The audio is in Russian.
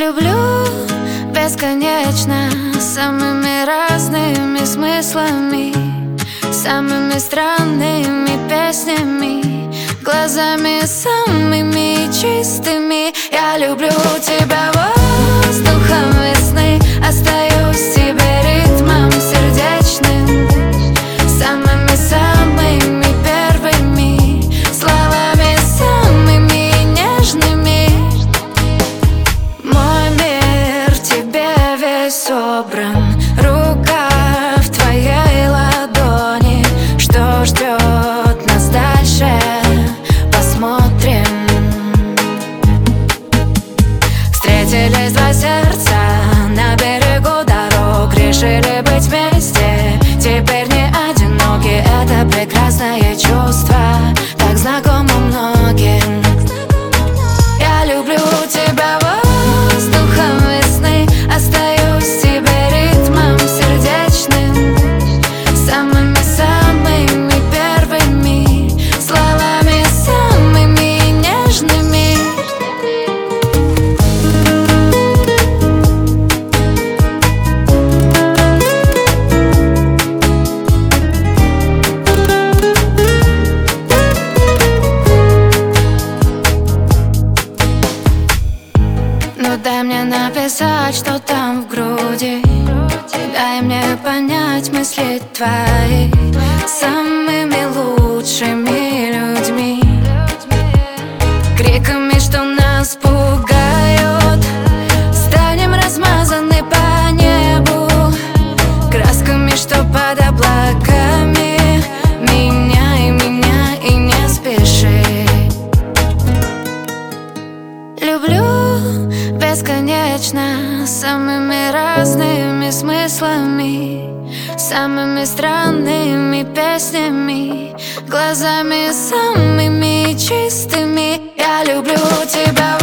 Люблю бесконечно, самыми разными смыслами, самыми странными песнями, глазами самыми чистыми. Я люблю тебя воздухом весны, остаюсь тебе ритмом сердечным, самыми-самыми первыми словами, самыми нежными. Мой мир в тебе весь собран, рука в твоей ладони. Что ждет нас дальше, посмотрим. Встретились два сердца на берегу дорог, решили быть вместе, теперь не одиноки. Это прекрасное чувство, так знакомо многим. Я люблю тебя воздухом весны, остаюсь тебе ритмом сердечным, самыми-самыми первыми словами, самыми нежными. Ну дай мне написать, что там в груди, дай мне понять мысли твои самыми лучшими людьми, криками, что нас пугают. Станем размазаны по небу красками, что под облаками. Меняй и не спеши. Люблю бесконечно, самыми разными смыслами, самыми странными песнями, глазами самыми чистыми. Я люблю тебя